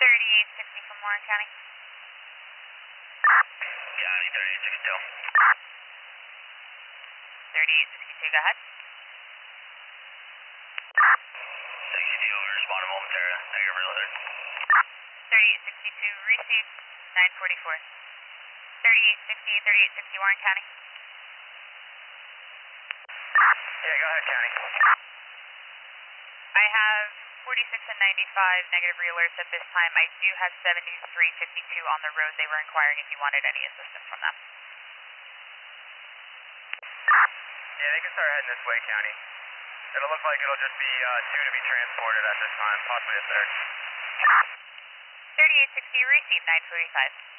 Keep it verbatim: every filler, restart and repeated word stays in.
thirty-eight sixty from Warren County. County thirty-eight sixty-two. thirty-eight sixty-two, go ahead. sixty-two, responding momentarily. Negative reloaded. thirty-eight sixty-two, received, nine forty-four. thirty-eight sixty, thirty-eight sixty, Warren County. Yeah, go ahead, County. I have forty-six and ninety-five negative re-alerts at this time. I do have seventy-three fifty-two on the road. They were inquiring if you wanted any assistance from them. Yeah, they can start heading this way, County. It'll look like it'll just be uh, two to be transported at this time, possibly a third. thirty-eight sixty, received, nine forty-five.